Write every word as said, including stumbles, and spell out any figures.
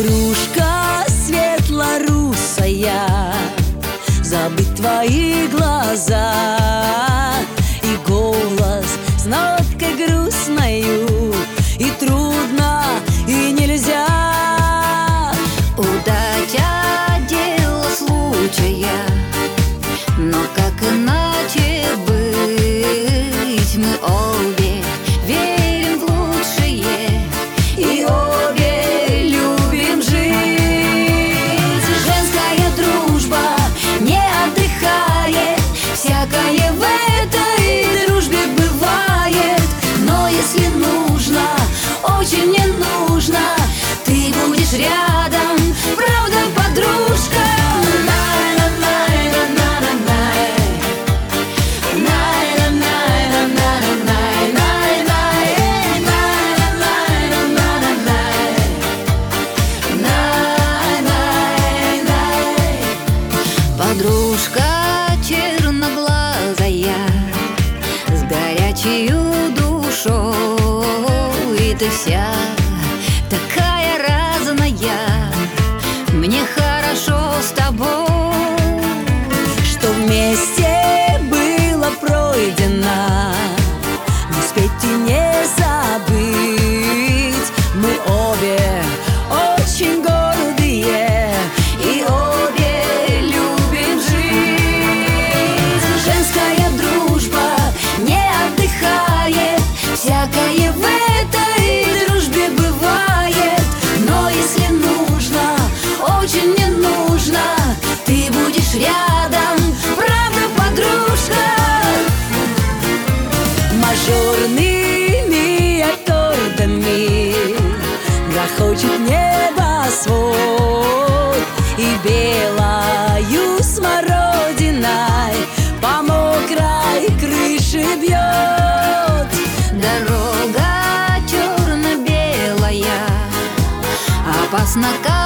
Подружка светлорусая, забыть твои глаза и голос с ноткой грустною. И трудно, и нельзя удать дело случая, но как иначе быть? Мы обе верим в лучшее и обе любим жить. Женская дружба не отдыхает, всякое в этой дружбе бывает. Но если нужно, очень не нужно, ты будешь рядом, правда, подружка? Подружка черноглазая, с горячей душой, ты вся такая разная, мне хорошо с тобой. Что вместе было пройдено, не успеть и не забыть. Мы обе очень гордые и обе любим жить. Женская дружба не отдыхает, всякое в этой дружбе бывает. Но если нужно, очень не нужно, ты будешь рядом, правда, подружка? Мажорными аккордами грохочет небосвод, и белою смородиной по мокрой крыше бьет. Дорога черно-белая, опасно как